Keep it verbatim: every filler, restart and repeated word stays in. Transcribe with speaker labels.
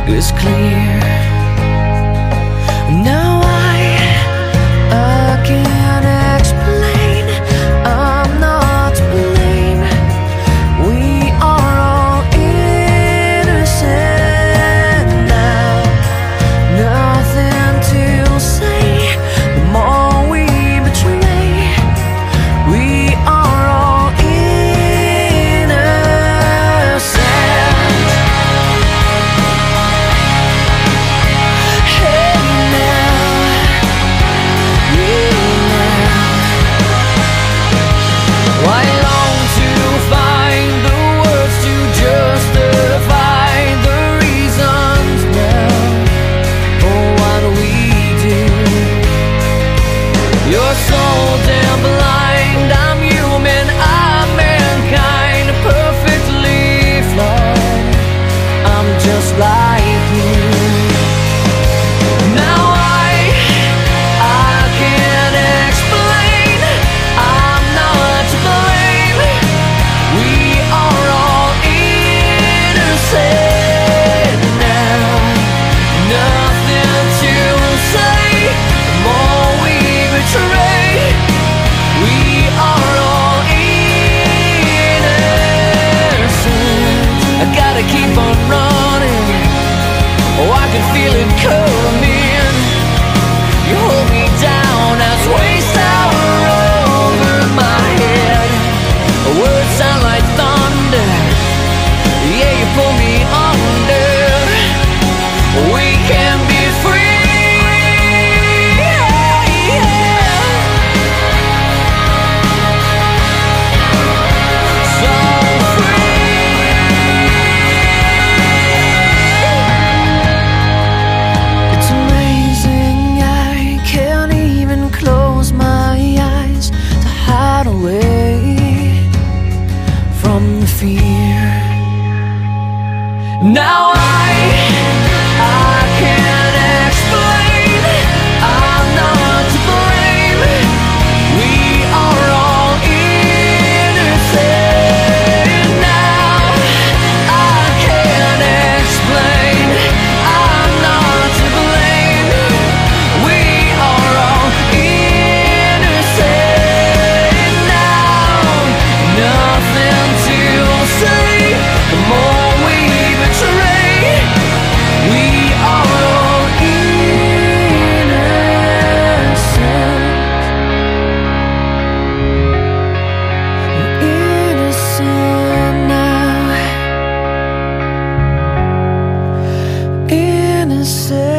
Speaker 1: is clear. Now I, I can't explain, I'm not to blame. We are all innocent now. Nothing to say, the more we betray. We are all innocent. You're so damn blind, I'm human, I'm mankind, perfectly flawed, I'm just like you. Now I, I can't explain, I'm not to blame. We are all innocent now. Nothing to say, the more we betray. We are all innocent. I gotta keep on running. Oh, I can feel it coming. You hold me down as waves tower over my head. Words sound like thunder. Yeah, you pull me under. We can be free. Now I, I can't explain, I'm not to blame. We are all innocent now. I can't explain, I'm not to blame. We are all innocent now. Nothing to say, the more we betray. We are all innocent. Innocent now. Innocent.